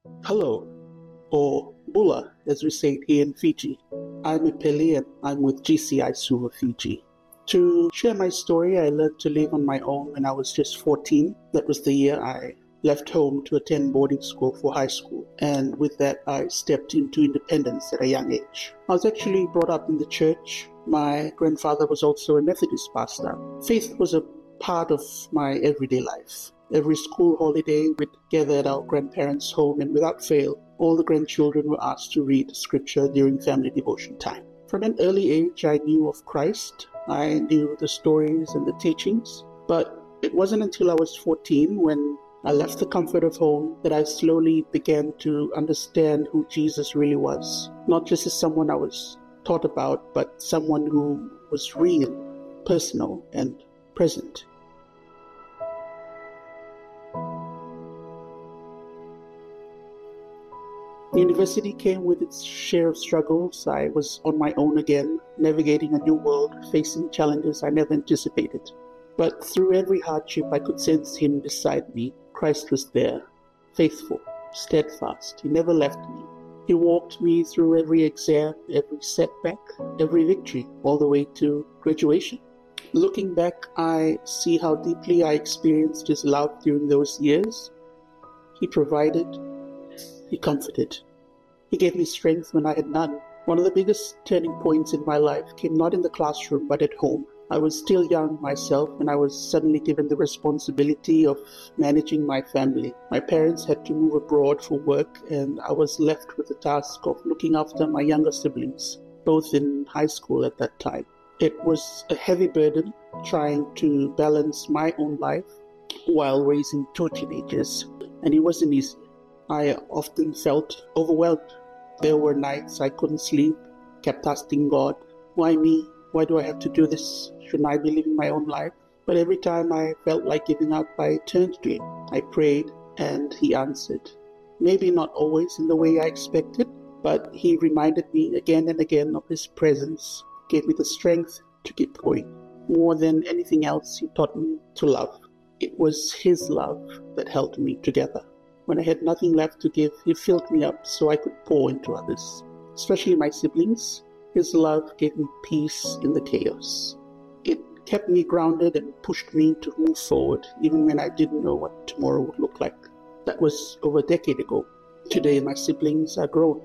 Hello, or Bula, as we say it here in Fiji. I'm a Pele and I'm with GCI Suva Fiji. To share my story, I learned to live on my own when I was just 14. That was the year I left home to attend boarding school for high school. And with that, I stepped into independence at a young age. I was actually brought up in the church. My grandfather was also a Methodist pastor. Faith was a part of my everyday life. Every school holiday, we'd gather at our grandparents' home, and without fail, all the grandchildren were asked to read scripture during family devotion time. From an early age, I knew of Christ. I knew the stories and the teachings, but it wasn't until I was 14 when I left the comfort of home that I slowly began to understand who Jesus really was. Not just as someone I was taught about, but someone who was real, personal, and present. University came with its share of struggles. I was on my own again, navigating a new world, facing challenges I never anticipated. But through every hardship, I could sense Him beside me. Christ was there, faithful, steadfast. He never left me. He walked me through every exam, every setback, every victory, all the way to graduation. Looking back, I see how deeply I experienced His love during those years. He provided. He comforted. He gave me strength when I had none. One of the biggest turning points in my life came not in the classroom, but at home. I was still young myself, and I was suddenly given the responsibility of managing my family. My parents had to move abroad for work, and I was left with the task of looking after my younger siblings, both in high school at that time. It was a heavy burden trying to balance my own life while raising two teenagers, and it wasn't easy. I often felt overwhelmed. There were nights I couldn't sleep, kept asking God, why me? Why do I have to do this? Shouldn't I be living my own life? But every time I felt like giving up, I turned to Him. I prayed and He answered. Maybe not always in the way I expected, but He reminded me again and again of His presence, gave me the strength to keep going. More than anything else, He taught me to love. It was His love that held me together. When I had nothing left to give, He filled me up so I could pour into others, especially my siblings. His love gave me peace in the chaos. It kept me grounded and pushed me to move forward, even when I didn't know what tomorrow would look like. That was over a decade ago. Today, my siblings are grown.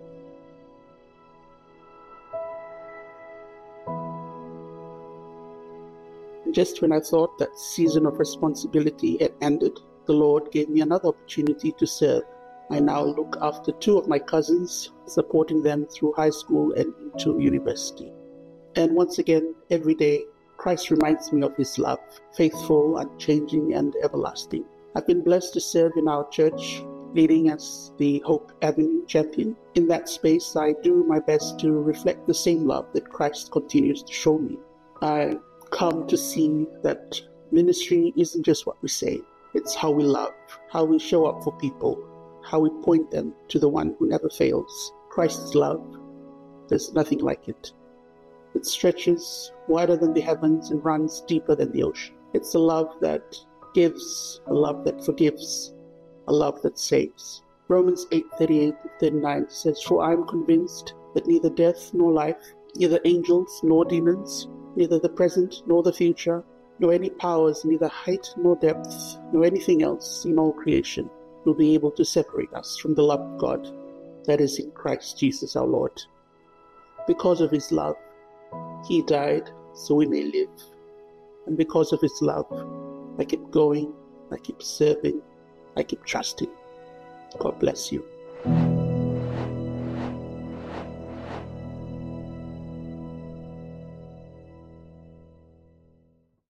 And just when I thought that season of responsibility had ended, the Lord gave me another opportunity to serve. I now look after two of my cousins, supporting them through high school and into university. And once again, every day, Christ reminds me of His love, faithful, unchanging, and everlasting. I've been blessed to serve in our church, leading as the Hope Avenue champion. In that space, I do my best to reflect the same love that Christ continues to show me. I come to see that ministry isn't just what we say. It's how we love, how we show up for people, how we point them to the one who never fails. Christ's love, there's nothing like it. It stretches wider than the heavens and runs deeper than the ocean. It's a love that gives, a love that forgives, a love that saves. Romans 8:38-39 says, "For I am convinced that neither death nor life, neither angels nor demons, neither the present nor the future, nor any powers, neither height nor depth, nor anything else in all creation will be able to separate us from the love of God that is in Christ Jesus our Lord." Because of His love, He died so we may live. And because of His love, I keep going, I keep serving, I keep trusting. God bless you.